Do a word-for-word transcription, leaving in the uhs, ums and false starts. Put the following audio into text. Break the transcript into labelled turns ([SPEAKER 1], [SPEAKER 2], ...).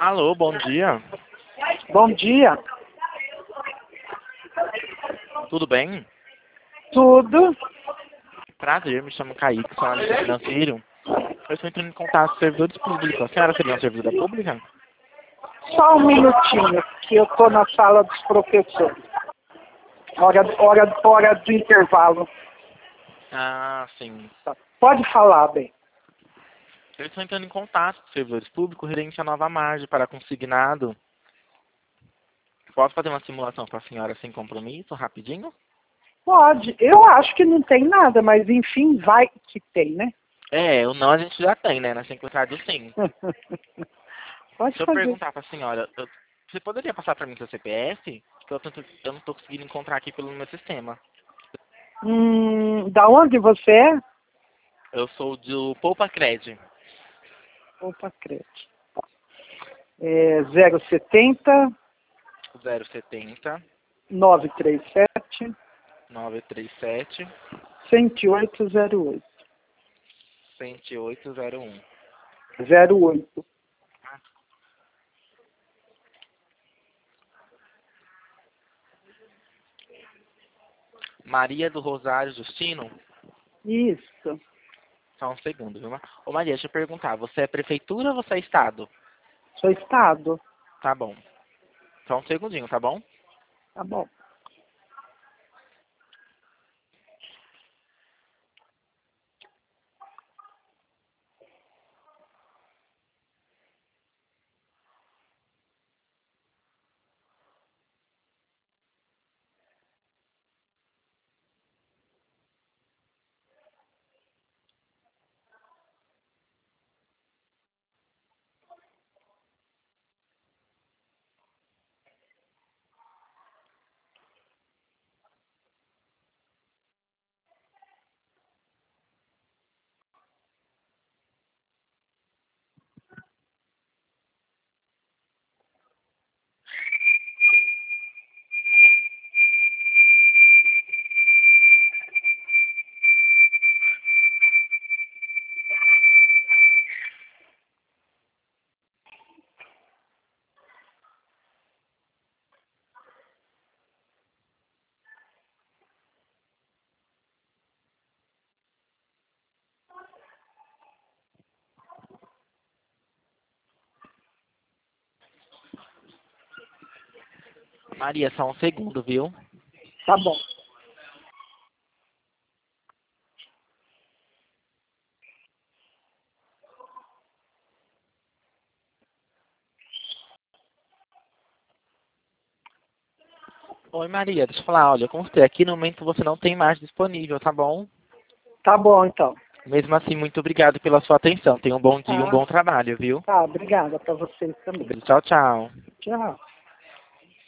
[SPEAKER 1] Alô, bom dia.
[SPEAKER 2] Bom dia.
[SPEAKER 1] Tudo bem?
[SPEAKER 2] Tudo?
[SPEAKER 1] Prazer, me chamo Kaique, sou analista financeiro. Eu estou entrando em contato com servidores públicos. A senhora seria uma servidora pública?
[SPEAKER 2] Só um minutinho, que eu estou na sala dos professores. Hora, hora, hora do intervalo.
[SPEAKER 1] Ah, sim.
[SPEAKER 2] Tá. Pode falar, bem.
[SPEAKER 1] Eu estou entrando em contato com servidores públicos referente à nova margem para consignado. Posso fazer uma simulação para a senhora sem compromisso, rapidinho?
[SPEAKER 2] Pode. Eu acho que não tem nada, mas enfim, vai que tem, né?
[SPEAKER 1] É, o não a gente já tem, né? Nós temos que colocar do sim.
[SPEAKER 2] Pode
[SPEAKER 1] Deixa eu
[SPEAKER 2] fazer.
[SPEAKER 1] perguntar para a senhora, eu- você poderia passar para mim seu C P F? Porque eu, tento- eu não estou conseguindo encontrar aqui pelo meu sistema.
[SPEAKER 2] Hum, da onde você é?
[SPEAKER 1] Eu sou do Poupa Cred.
[SPEAKER 2] Opa, crédito. É zero setenta,
[SPEAKER 1] zero setenta,
[SPEAKER 2] nove três sete,
[SPEAKER 1] nove três sete,
[SPEAKER 2] cento e oito zero oito.
[SPEAKER 1] cento e oito zero um.
[SPEAKER 2] zero oito.
[SPEAKER 1] Maria do Rosário Justino?
[SPEAKER 2] Isso.
[SPEAKER 1] Só um segundo, viu? Ô Maria, deixa eu perguntar, você é prefeitura ou você é estado?
[SPEAKER 2] Sou estado.
[SPEAKER 1] Tá bom. Só um segundinho, tá bom?
[SPEAKER 2] Tá bom.
[SPEAKER 1] Maria, só um segundo, viu?
[SPEAKER 2] Tá bom.
[SPEAKER 1] Oi Maria, deixa eu falar, olha, com você, aqui no momento você não tem mais disponível, tá bom?
[SPEAKER 2] Tá bom, então.
[SPEAKER 1] Mesmo assim, muito obrigado pela sua atenção. Tenha um bom dia e um
[SPEAKER 2] Tá.
[SPEAKER 1] bom trabalho, viu?
[SPEAKER 2] Tá, obrigada para vocês também.
[SPEAKER 1] Tchau, tchau.
[SPEAKER 2] Tchau.